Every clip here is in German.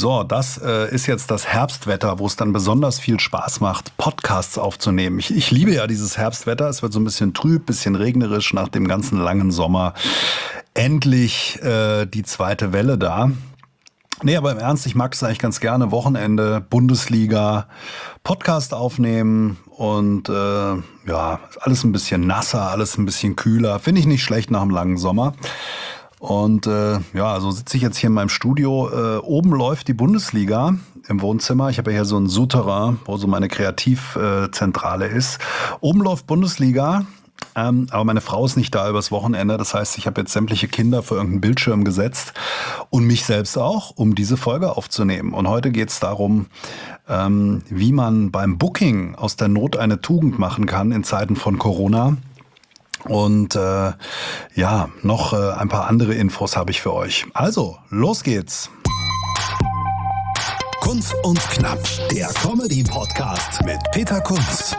So, das ist jetzt das Herbstwetter, wo es dann besonders viel Spaß macht, Podcasts aufzunehmen. Ich liebe ja dieses Herbstwetter. Es wird so ein bisschen trüb, bisschen regnerisch nach dem ganzen langen Sommer. Endlich die zweite Welle da. Nee, aber im Ernst, ich mag es eigentlich ganz gerne. Wochenende, Bundesliga, Podcast aufnehmen und alles ein bisschen nasser, alles ein bisschen kühler. Finde ich nicht schlecht nach einem langen Sommer. Und so sitze ich jetzt hier in meinem Studio. Oben läuft die Bundesliga im Wohnzimmer. Ich habe ja hier so ein Souterrain, wo so meine Kreativzentrale ist. Oben läuft Bundesliga, aber meine Frau ist nicht da übers Wochenende. Das heißt, ich habe jetzt sämtliche Kinder vor irgendeinen Bildschirm gesetzt und mich selbst auch, um diese Folge aufzunehmen. Und heute geht es darum, wie man beim Booking aus der Not eine Tugend machen kann in Zeiten von Corona. Und noch ein paar andere Infos habe ich für euch. Also, los geht's. Kunz und Knapp, der Comedy-Podcast mit Peter Kunz.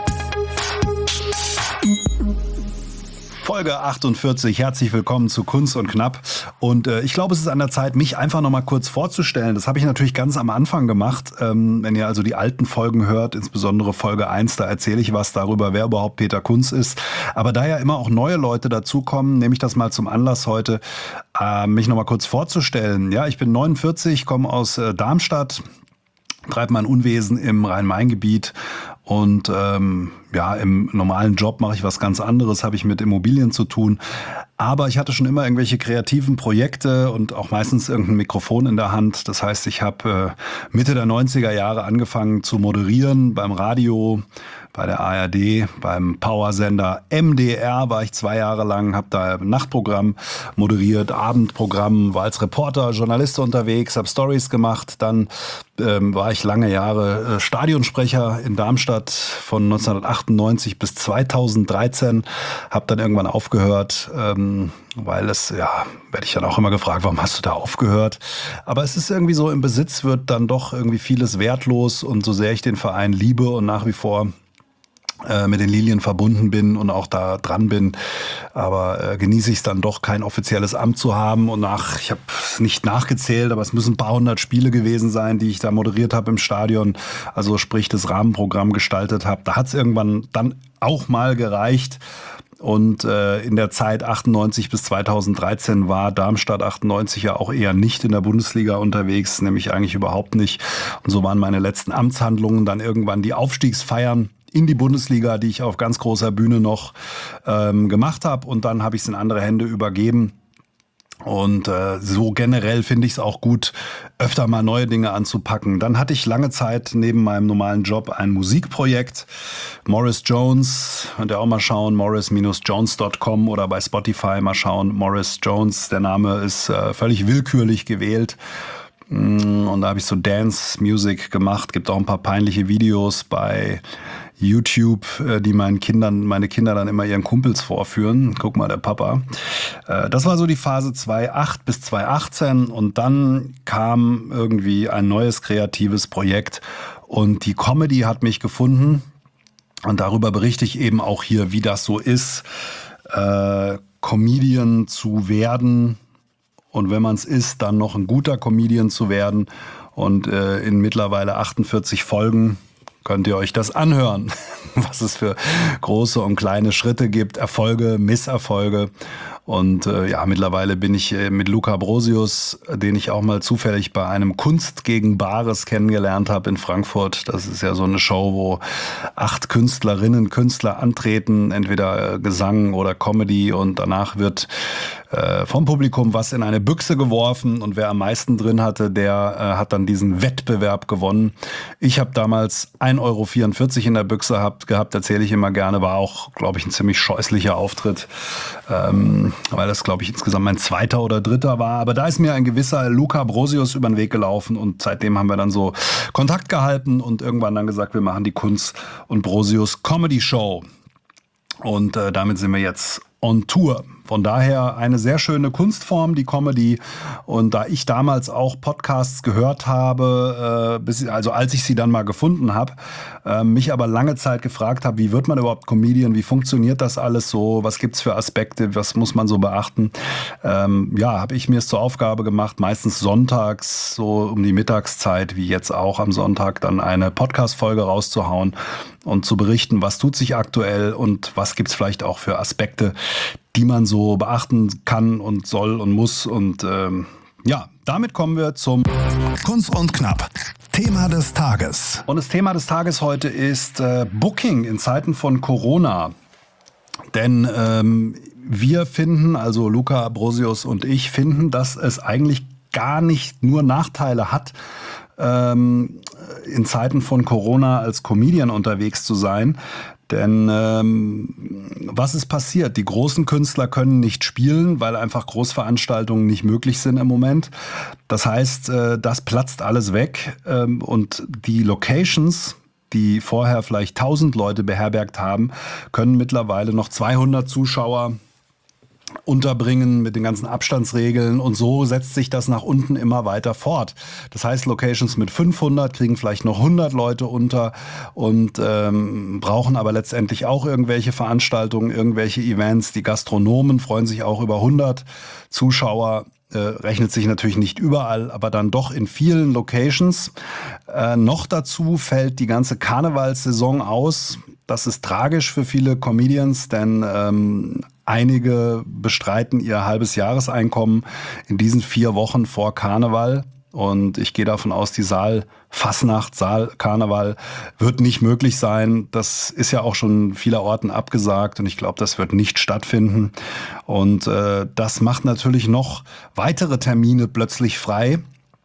Folge 48, herzlich willkommen zu Kunz und Knapp. Und ich glaube, es ist an der Zeit, mich einfach noch mal kurz vorzustellen. Das habe ich natürlich ganz am Anfang gemacht. Wenn ihr also die alten Folgen hört, insbesondere Folge 1, da erzähle ich was darüber, wer überhaupt Peter Kunz ist. Aber da ja immer auch neue Leute dazukommen, nehme ich das mal zum Anlass heute, mich noch mal kurz vorzustellen. Ja, ich bin 49, komme aus Darmstadt, treibe mein Unwesen im Rhein-Main-Gebiet. Und im normalen Job mache ich was ganz anderes, habe ich mit Immobilien zu tun. Aber ich hatte schon immer irgendwelche kreativen Projekte und auch meistens irgendein Mikrofon in der Hand. Das heißt, ich habe Mitte der 90er Jahre angefangen zu moderieren beim Radio, bei der ARD, beim Powersender MDR war ich 2 Jahre lang, habe da ein Nachtprogramm moderiert, Abendprogramm, war als Reporter, Journalist unterwegs, habe Stories gemacht. Dann war ich lange Jahre Stadionsprecher in Darmstadt von 1998 bis 2013, habe dann irgendwann aufgehört, weil werde ich dann auch immer gefragt, warum hast du da aufgehört? Aber es ist irgendwie so, im Besitz wird dann doch irgendwie vieles wertlos und so sehr ich den Verein liebe und nach wie vor mit den Lilien verbunden bin und auch da dran bin, aber genieße ich es dann doch, kein offizielles Amt zu haben und ich habe es nicht nachgezählt, aber es müssen ein paar hundert Spiele gewesen sein, die ich da moderiert habe im Stadion, also sprich das Rahmenprogramm gestaltet habe. Da hat es irgendwann dann auch mal gereicht. Und in der Zeit 98 bis 2013 war Darmstadt 98 ja auch eher nicht in der Bundesliga unterwegs, nämlich eigentlich überhaupt nicht. Und so waren meine letzten Amtshandlungen dann irgendwann die Aufstiegsfeiern in die Bundesliga, die ich auf ganz großer Bühne noch gemacht habe. Und dann habe ich es in andere Hände übergeben. Und so generell finde ich es auch gut, öfter mal neue Dinge anzupacken. Dann hatte ich lange Zeit neben meinem normalen Job ein Musikprojekt. Morris Jones, könnt ihr auch mal schauen, morris-jones.com oder bei Spotify mal schauen. Morris Jones, der Name ist völlig willkürlich gewählt. Und da habe ich so Dance-Music gemacht. Gibt auch ein paar peinliche Videos bei YouTube, die meine Kinder dann immer ihren Kumpels vorführen. Guck mal, der Papa. Das war so die Phase 2008 bis 2018 und dann kam irgendwie ein neues kreatives Projekt und die Comedy hat mich gefunden und darüber berichte ich eben auch hier, wie das so ist, Comedian zu werden und wenn man es ist, dann noch ein guter Comedian zu werden und in mittlerweile 48 Folgen könnt ihr euch das anhören, was es für große und kleine Schritte gibt, Erfolge, Misserfolge. Und mittlerweile bin ich mit Luca Brosius, den ich auch mal zufällig bei einem Kunst gegen Bares kennengelernt habe in Frankfurt. Das ist ja so eine Show, wo 8 Künstler antreten, entweder Gesang oder Comedy und danach wird vom Publikum was in eine Büchse geworfen und wer am meisten drin hatte, der hat dann diesen Wettbewerb gewonnen. Ich habe damals 1,44 € in der Büchse gehabt, erzähle ich immer gerne, war auch, glaube ich, ein ziemlich scheußlicher Auftritt, weil das, glaube ich, insgesamt mein 2. oder 3. war. Aber da ist mir ein gewisser Luca Brosius über den Weg gelaufen und seitdem haben wir dann so Kontakt gehalten und irgendwann dann gesagt, wir machen die Kunz und Brosius Comedy Show. Und damit sind wir jetzt on Tour. von daher eine sehr schöne Kunstform, die Comedy. Und da ich damals auch Podcasts gehört habe, also als ich sie dann mal gefunden habe, mich aber lange Zeit gefragt habe, wie wird man überhaupt Comedian, wie funktioniert das alles so, was gibt's für Aspekte, was muss man so beachten, habe ich mir es zur Aufgabe gemacht, meistens sonntags, so um die Mittagszeit, wie jetzt auch am Sonntag, dann eine Podcast-Folge rauszuhauen und zu berichten, was tut sich aktuell und was gibt's vielleicht auch für Aspekte, die man so beachten kann und soll und muss. Und damit kommen wir zum Kunz und Knapp. Thema des Tages. Und das Thema des Tages heute ist Booking in Zeiten von Corona. Denn wir finden, also Luca Brosius und ich finden, dass es eigentlich gar nicht nur Nachteile hat, in Zeiten von Corona als Comedian unterwegs zu sein. Denn was ist passiert? Die großen Künstler können nicht spielen, weil einfach Großveranstaltungen nicht möglich sind im Moment. Das heißt, das platzt alles weg und die Locations, die vorher vielleicht 1000 Leute beherbergt haben, können mittlerweile noch 200 Zuschauer unterbringen mit den ganzen Abstandsregeln und so setzt sich das nach unten immer weiter fort. Das heißt, Locations mit 500 kriegen vielleicht noch 100 Leute unter und brauchen aber letztendlich auch irgendwelche Veranstaltungen, irgendwelche Events. Die Gastronomen freuen sich auch über 100 Zuschauer. Rechnet sich natürlich nicht überall, aber dann doch in vielen Locations. Noch dazu fällt die ganze Karnevalssaison aus. Das ist tragisch für viele Comedians, denn einige bestreiten ihr halbes Jahreseinkommen in diesen 4 Wochen vor Karneval. Und ich gehe davon aus, die Saalfastnacht, Saalkarneval wird nicht möglich sein. Das ist ja auch schon vielerorten abgesagt und ich glaube, das wird nicht stattfinden. Und das macht natürlich noch weitere Termine plötzlich frei.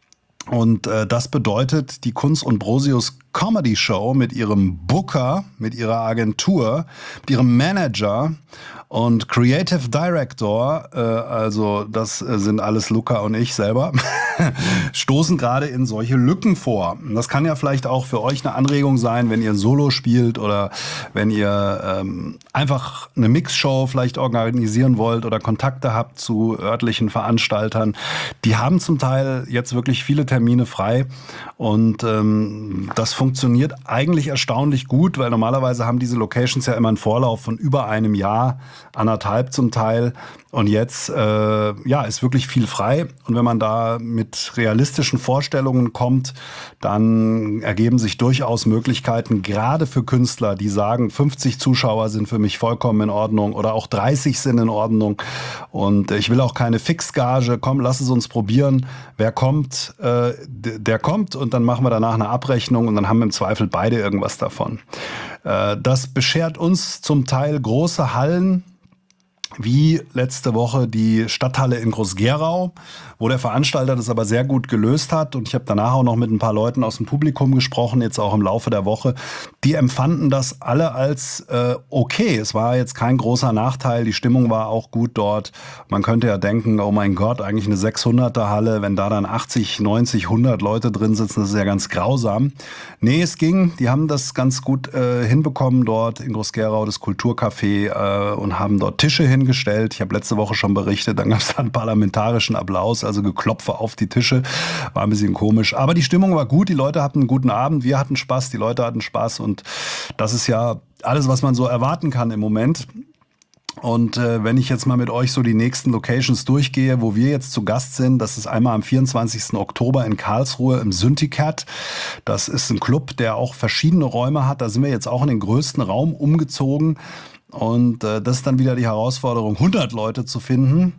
Und das bedeutet, die Kunz und Brosius Comedy Show mit ihrem Booker, mit ihrer Agentur, mit ihrem Manager und Creative Director, also das sind alles Luca und ich selber, stoßen gerade in solche Lücken vor. Das kann ja vielleicht auch für euch eine Anregung sein, wenn ihr Solo spielt oder wenn ihr einfach eine Mixshow vielleicht organisieren wollt oder Kontakte habt zu örtlichen Veranstaltern. Die haben zum Teil jetzt wirklich viele Termine frei und das funktioniert eigentlich erstaunlich gut, weil normalerweise haben diese Locations ja immer einen Vorlauf von über einem Jahr, 1,5 zum Teil. Und jetzt ist wirklich viel frei. Und wenn man da mit realistischen Vorstellungen kommt, dann ergeben sich durchaus Möglichkeiten, gerade für Künstler, die sagen, 50 Zuschauer sind für mich vollkommen in Ordnung oder auch 30 sind in Ordnung. Und ich will auch keine Fixgage. Komm, lass es uns probieren. Wer kommt, der kommt. Und dann machen wir danach eine Abrechnung und dann haben im Zweifel beide irgendwas davon. Das beschert uns zum Teil große Hallen, wie letzte Woche die Stadthalle in Groß-Gerau, wo der Veranstalter das aber sehr gut gelöst hat. Und ich habe danach auch noch mit ein paar Leuten aus dem Publikum gesprochen, jetzt auch im Laufe der Woche. Die empfanden das alle als okay. Es war jetzt kein großer Nachteil. Die Stimmung war auch gut dort. Man könnte ja denken, oh mein Gott, eigentlich eine 600er Halle, wenn da dann 80, 90, 100 Leute drin sitzen, das ist ja ganz grausam. Nee, es ging. Die haben das ganz gut hinbekommen dort in Groß-Gerau, das Kulturcafé, und haben dort Tische hingestellt. Ich habe letzte Woche schon berichtet, dann gab es einen parlamentarischen Applaus, also Geklopfe auf die Tische. War ein bisschen komisch. Aber die Stimmung war gut, die Leute hatten einen guten Abend, wir hatten Spaß, die Leute hatten Spaß und das ist ja alles, was man so erwarten kann im Moment. Und wenn ich jetzt mal mit euch so die nächsten Locations durchgehe, wo wir jetzt zu Gast sind, das ist einmal am 24. Oktober in Karlsruhe im Syndicat. Das ist ein Club, der auch verschiedene Räume hat. Da sind wir jetzt auch in den größten Raum umgezogen. Und das ist dann wieder die Herausforderung, 100 Leute zu finden.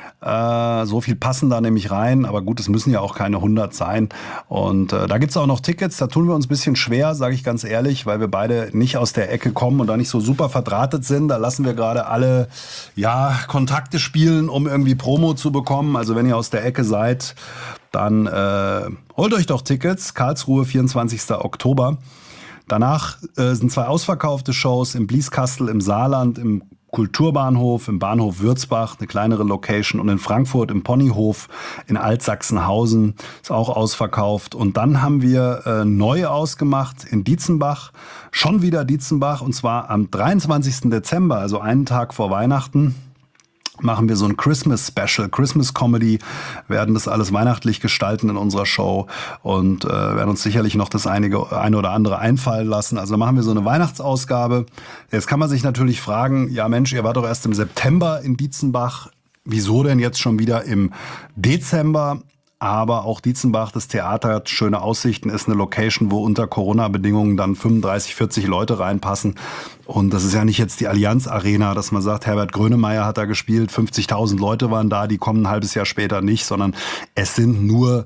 So viel passen da nämlich rein, aber gut, es müssen ja auch keine 100 sein. Und da gibt's auch noch Tickets, da tun wir uns ein bisschen schwer, sage ich ganz ehrlich, weil wir beide nicht aus der Ecke kommen und da nicht so super verdrahtet sind. Da lassen wir gerade alle Kontakte spielen, um irgendwie Promo zu bekommen. Also wenn ihr aus der Ecke seid, dann holt euch doch Tickets. Karlsruhe, 24. Oktober. Danach sind 2 ausverkaufte Shows im Blieskastel im Saarland, im Kulturbahnhof, im Bahnhof Würzbach, eine kleinere Location, und in Frankfurt im Ponyhof in Altsachsenhausen ist auch ausverkauft. Und dann haben wir neu ausgemacht in Dietzenbach, schon wieder Dietzenbach, und zwar am 23. Dezember, also einen Tag vor Weihnachten. machen wir so ein Christmas Special, Christmas Comedy, werden das alles weihnachtlich gestalten in unserer Show und werden uns sicherlich noch das eine oder andere einfallen lassen. Also machen wir so eine Weihnachtsausgabe. Jetzt kann man sich natürlich fragen, ja Mensch, ihr wart doch erst im September in Dietzenbach. Wieso denn jetzt schon wieder im Dezember? Aber auch Dietzenbach, das Theater hat schöne Aussichten, ist eine Location, wo unter Corona-Bedingungen dann 35, 40 Leute reinpassen. Und das ist ja nicht jetzt die Allianz Arena, dass man sagt, Herbert Grönemeyer hat da gespielt, 50.000 Leute waren da, die kommen ein halbes Jahr später nicht, sondern es sind nur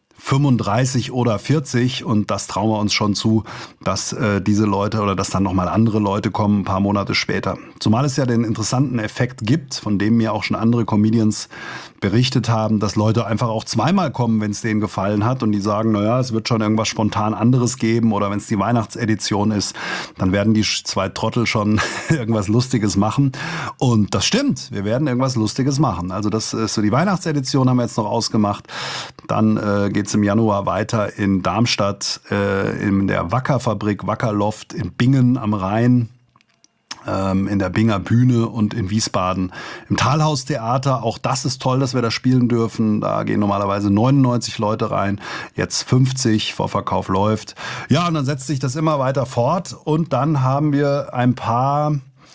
35 oder 40 und das trauen wir uns schon zu, dass diese Leute oder dass dann nochmal andere Leute kommen, ein paar Monate später. Zumal es ja den interessanten Effekt gibt, von dem mir auch schon andere Comedians berichtet haben, dass Leute einfach auch zweimal kommen, wenn es denen gefallen hat und die sagen, naja, es wird schon irgendwas spontan anderes geben oder wenn es die Weihnachtsedition ist, dann werden die zwei Trottel schon irgendwas Lustiges machen und das stimmt, wir werden irgendwas Lustiges machen. Also das ist so, die Weihnachtsedition haben wir jetzt noch ausgemacht, dann geht's im Januar weiter in Darmstadt in der Wacker-Fabrik, Wackerloft in Bingen am Rhein, in der Binger Bühne und in Wiesbaden im Talhaus-Theater. Auch das ist toll, dass wir da spielen dürfen. Da gehen normalerweise 99 Leute rein, jetzt 50, Vorverkauf läuft. Ja, und dann setzt sich das immer weiter fort und dann haben wir ein paar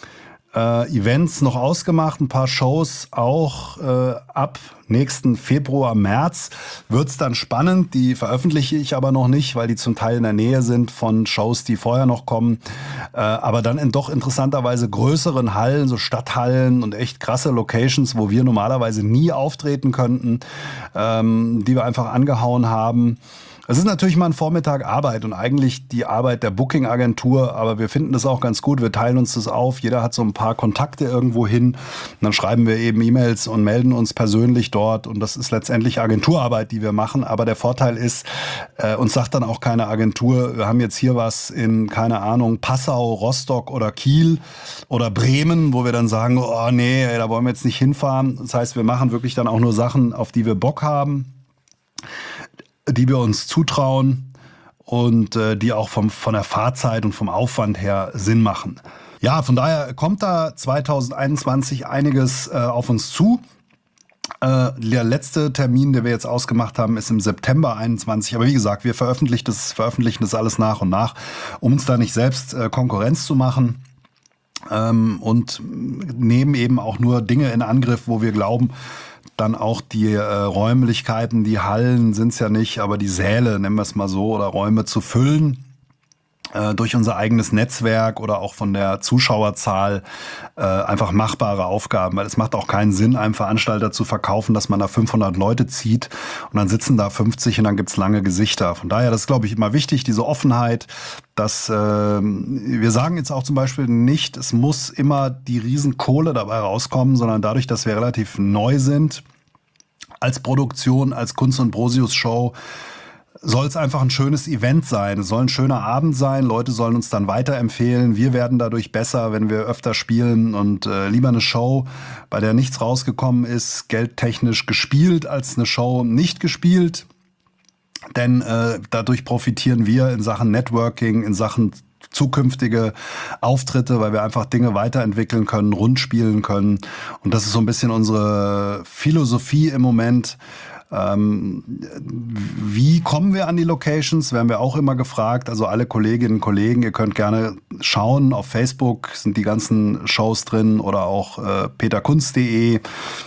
Events noch ausgemacht, ein paar Shows auch ab nächsten Februar, März wird's dann spannend. Die veröffentliche ich aber noch nicht, weil die zum Teil in der Nähe sind von Shows, die vorher noch kommen. Aber dann in doch interessanterweise größeren Hallen, so Stadthallen und echt krasse Locations, wo wir normalerweise nie auftreten könnten, die wir einfach angehauen haben. Es ist natürlich mal ein Vormittag Arbeit und eigentlich die Arbeit der Booking-Agentur, aber wir finden das auch ganz gut. Wir teilen uns das auf. Jeder hat so ein paar Kontakte irgendwo hin. Und dann schreiben wir eben E-Mails und melden uns persönlich dort. Und das ist letztendlich Agenturarbeit, die wir machen. Aber der Vorteil ist, uns sagt dann auch keine Agentur, wir haben jetzt hier was in, keine Ahnung, Passau, Rostock oder Kiel oder Bremen, wo wir dann sagen, oh nee, da wollen wir jetzt nicht hinfahren. Das heißt, wir machen wirklich dann auch nur Sachen, auf die wir Bock haben, die wir uns zutrauen und die auch von der Fahrzeit und vom Aufwand her Sinn machen. Ja, von daher kommt da 2021 einiges auf uns zu. Der letzte Termin, den wir jetzt ausgemacht haben, ist im September 21. Aber wie gesagt, wir veröffentlichen das alles nach und nach, um uns da nicht selbst Konkurrenz zu machen. Und nehmen eben auch nur Dinge in Angriff, wo wir glauben, dann auch die Räumlichkeiten, die Hallen sind's ja nicht, aber die Säle, nennen wir es mal so, oder Räume zu füllen durch unser eigenes Netzwerk oder auch von der Zuschauerzahl einfach machbare Aufgaben. Weil es macht auch keinen Sinn, einem Veranstalter zu verkaufen, dass man da 500 Leute zieht und dann sitzen da 50 und dann gibt's lange Gesichter. Von daher, das ist, glaube ich, immer wichtig, diese Offenheit, dass wir sagen jetzt auch zum Beispiel nicht, es muss immer die Riesenkohle dabei rauskommen, sondern dadurch, dass wir relativ neu sind als Produktion, als Kunst- und Brosius-Show, soll es einfach ein schönes Event sein. Es soll ein schöner Abend sein. Leute sollen uns dann weiterempfehlen. Wir werden dadurch besser, wenn wir öfter spielen und lieber eine Show, bei der nichts rausgekommen ist, geldtechnisch gespielt, als eine Show nicht gespielt. Denn dadurch profitieren wir in Sachen Networking, in Sachen zukünftige Auftritte, weil wir einfach Dinge weiterentwickeln können, rund spielen können. Und das ist so ein bisschen unsere Philosophie im Moment. Wie kommen wir an die Locations? Werden wir auch immer gefragt. Also alle Kolleginnen und Kollegen, ihr könnt gerne schauen. Auf Facebook sind die ganzen Shows drin oder auch peterkunz.de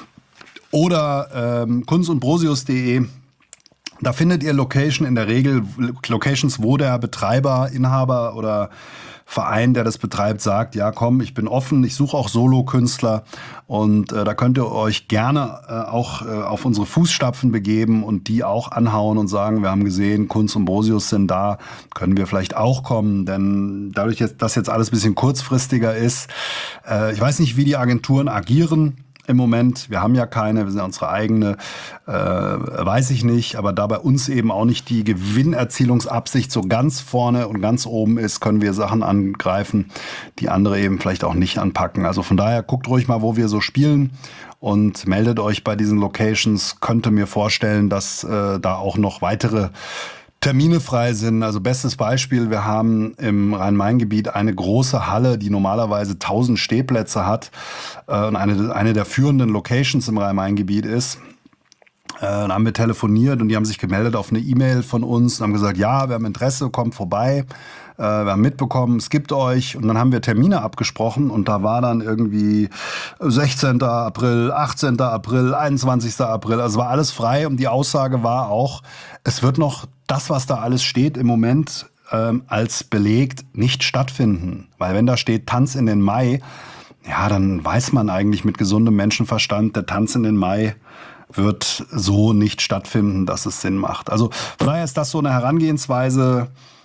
oder kunstundbrosius.de. Da findet ihr Location, in der Regel Locations, wo der Betreiber, Inhaber oder Verein, der das betreibt, sagt, ja komm, ich bin offen, ich suche auch Solokünstler und da könnt ihr euch gerne auch auf unsere Fußstapfen begeben und die auch anhauen und sagen, wir haben gesehen, Kunz und Brosius sind da, können wir vielleicht auch kommen, denn dadurch, dass jetzt alles ein bisschen kurzfristiger ist, ich weiß nicht, wie die Agenturen agieren im Moment. Wir haben ja keine, wir sind unsere eigene, weiß ich nicht. Aber da bei uns eben auch nicht die Gewinnerzielungsabsicht so ganz vorne und ganz oben ist, können wir Sachen angreifen, die andere eben vielleicht auch nicht anpacken. Also von daher guckt ruhig mal, wo wir so spielen und meldet euch bei diesen Locations. Könnte mir vorstellen, dass da auch noch weitere Termine frei sind. Also bestes Beispiel, wir haben im Rhein-Main-Gebiet eine große Halle, die normalerweise 1000 Stehplätze hat und eine der führenden Locations im Rhein-Main-Gebiet ist. Dann haben wir telefoniert und die haben sich gemeldet auf eine E-Mail von uns und haben gesagt, ja, wir haben Interesse, kommt vorbei. Wir haben mitbekommen, es gibt euch. Und dann haben wir Termine abgesprochen und da war dann irgendwie 16. April, 18. April, 21. April. Also war alles frei und die Aussage war auch, es wird noch das, was da alles steht im Moment als belegt, nicht stattfinden. Weil wenn da steht Tanz in den Mai, ja, dann weiß man eigentlich mit gesundem Menschenverstand, der Tanz in den Mai wird so nicht stattfinden, dass es Sinn macht. Also von daher ist das so eine Herangehensweise,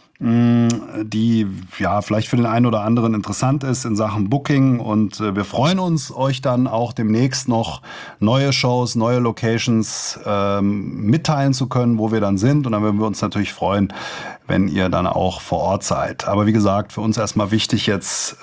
die ja vielleicht für den einen oder anderen interessant ist in Sachen Booking. Und wir freuen uns, euch dann auch demnächst noch neue Shows, neue Locations mitteilen zu können, wo wir dann sind. Und dann würden wir uns natürlich freuen, wenn ihr dann auch vor Ort seid. Aber wie gesagt, für uns erstmal wichtig jetzt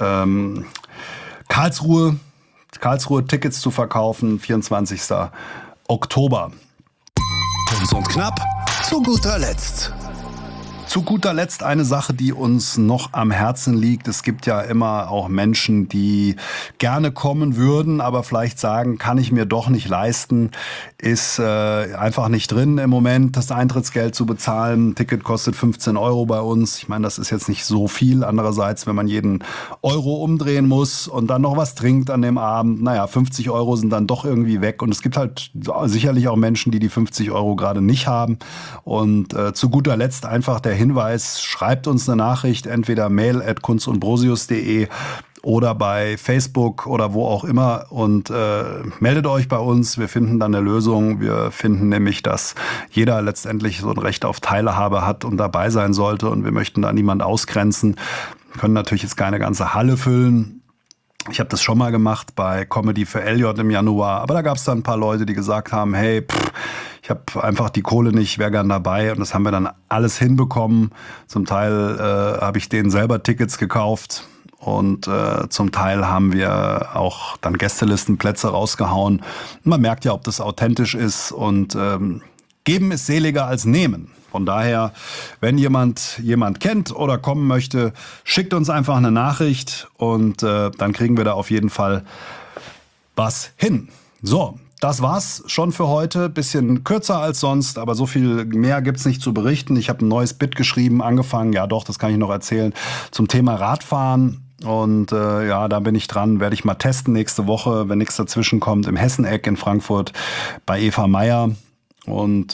Karlsruhe Tickets zu verkaufen, 24. Oktober. Kunz und Knapp zu guter Letzt. Zu guter Letzt eine Sache, die uns noch am Herzen liegt. Es gibt ja immer auch Menschen, die gerne kommen würden, aber vielleicht sagen, kann ich mir doch nicht leisten, ist einfach nicht drin im Moment, das Eintrittsgeld zu bezahlen. Ein Ticket kostet 15 € bei uns. Ich meine, das ist jetzt nicht so viel. Andererseits, wenn man jeden Euro umdrehen muss und dann noch was trinkt an dem Abend, 50 € sind dann doch irgendwie weg. Und es gibt halt sicherlich auch Menschen, die 50 € gerade nicht haben. Und zu guter Letzt einfach der Hinweis, schreibt uns eine Nachricht, entweder mail@kunstundbrosius.de oder bei Facebook oder wo auch immer und meldet euch bei uns. Wir finden dann eine Lösung. Wir finden nämlich, dass jeder letztendlich so ein Recht auf Teilhabe hat und dabei sein sollte und wir möchten da niemand ausgrenzen. Wir können natürlich jetzt keine ganze Halle füllen. Ich habe das schon mal gemacht bei Comedy für Elliot im Januar, aber da gab es dann ein paar Leute, die gesagt haben, hey, ich habe einfach die Kohle nicht, wäre gern dabei. Und das haben wir dann alles hinbekommen. Zum Teil habe ich denen selber Tickets gekauft und zum Teil haben wir auch dann Gästelistenplätze rausgehauen. Man merkt ja, ob das authentisch ist und geben ist seliger als nehmen. Von daher, wenn jemand kennt oder kommen möchte, schickt uns einfach eine Nachricht und dann kriegen wir da auf jeden Fall was hin. So, das war's schon für heute. Bisschen kürzer als sonst, aber so viel mehr gibt's nicht zu berichten. Ich habe ein neues Bit geschrieben, angefangen, ja doch, das kann ich noch erzählen, zum Thema Radfahren. Und da bin ich dran, werde ich mal testen nächste Woche, wenn nichts dazwischen kommt, im Hesseneck in Frankfurt bei Eva Meyer. Und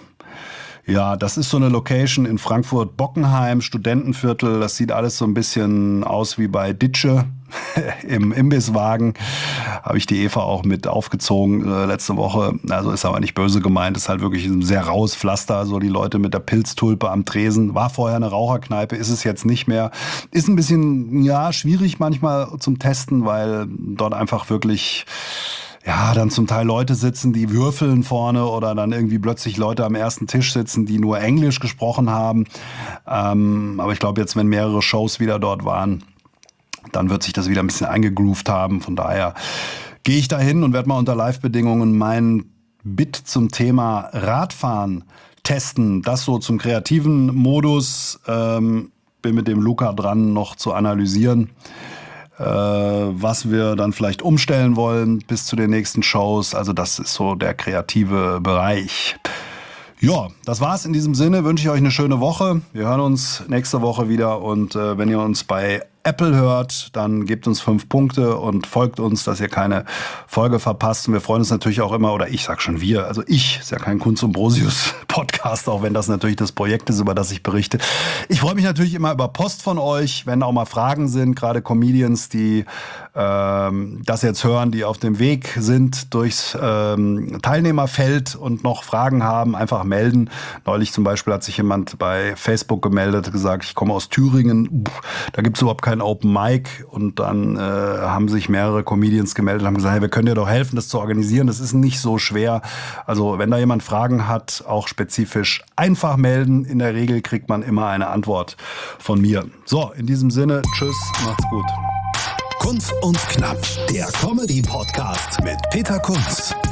das ist so eine Location in Frankfurt-Bockenheim, Studentenviertel. Das sieht alles so ein bisschen aus wie bei Ditsche im Imbisswagen. Habe ich die Eva auch mit aufgezogen letzte Woche. Also ist aber nicht böse gemeint. Ist halt wirklich ein sehr raues Pflaster. So die Leute mit der Pilztulpe am Tresen. War vorher eine Raucherkneipe, ist es jetzt nicht mehr. Ist ein bisschen, schwierig manchmal zum Testen, weil dort einfach wirklich dann zum Teil Leute sitzen, die würfeln vorne oder dann irgendwie plötzlich Leute am ersten Tisch sitzen, die nur Englisch gesprochen haben. Aber ich glaube jetzt, wenn mehrere Shows wieder dort waren, dann wird sich das wieder ein bisschen eingegroovt haben. Von daher gehe ich da hin und werde mal unter Live-Bedingungen mein Bit zum Thema Radfahren testen. Das so zum kreativen Modus. Bin mit dem Luca dran, noch zu analysieren, was wir dann vielleicht umstellen wollen bis zu den nächsten Shows. Also das ist so der kreative Bereich. Ja, das war's in diesem Sinne. Wünsche ich euch eine schöne Woche. Wir hören uns nächste Woche wieder und wenn ihr uns bei Apple hört, dann gebt uns 5 Punkte und folgt uns, dass ihr keine Folge verpasst. Und wir freuen uns natürlich auch immer, oder ich sag schon wir, also ist ja kein Kunz und Brosius Podcast, auch wenn das natürlich das Projekt ist, über das ich berichte. Ich freue mich natürlich immer über Post von euch, wenn auch mal Fragen sind, gerade Comedians, die das jetzt hören, die auf dem Weg sind durchs Teilnehmerfeld und noch Fragen haben, einfach melden. Neulich zum Beispiel hat sich jemand bei Facebook gemeldet, gesagt, ich komme aus Thüringen, da gibt es überhaupt kein Open Mic, und dann haben sich mehrere Comedians gemeldet und haben gesagt, hey, wir können dir doch helfen, das zu organisieren, das ist nicht so schwer. Also wenn da jemand Fragen hat, auch spezifisch einfach melden, in der Regel kriegt man immer eine Antwort von mir. So, in diesem Sinne, tschüss, macht's gut. Kunz und Knapp, der Comedy-Podcast mit Peter Kunz.